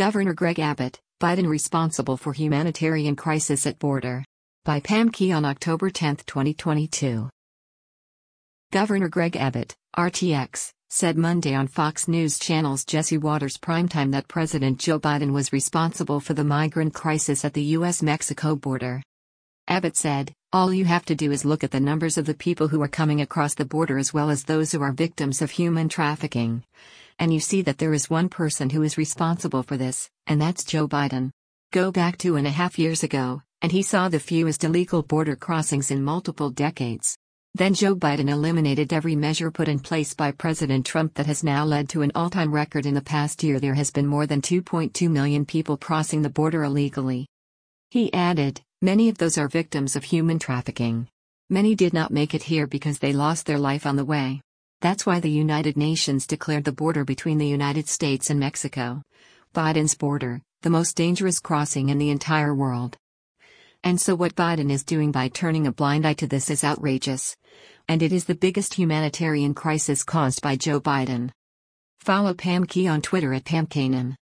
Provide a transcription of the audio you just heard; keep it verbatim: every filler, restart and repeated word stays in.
Governor Greg Abbott, Biden responsible for humanitarian crisis at border. By Pam Key on October tenth, twenty twenty-two. Governor Greg Abbott, R T X, said Monday on Fox News Channel's Jesse Watters Primetime that President Joe Biden was responsible for the migrant crisis at the U S Mexico border. Abbott said, "All you have to do is look at the numbers of the people who are coming across the border as well as those who are victims of human trafficking. And you see that there is one person who is responsible for this, and that's Joe Biden. Go back two and a half years ago, and he saw the fewest illegal border crossings in multiple decades. Then Joe Biden eliminated every measure put in place by President Trump that has now led to an all-time record. In the past year there has been more than two point two million people crossing the border illegally." He added, "Many of those are victims of human trafficking. Many did not make it here because they lost their life on the way. That's why the United Nations declared the border between the United States and Mexico, Biden's border, the most dangerous crossing in the entire world. And so what Biden is doing by turning a blind eye to this is outrageous. And it is the biggest humanitarian crisis caused by Joe Biden." Follow Pam Key on Twitter at Pam Kanan.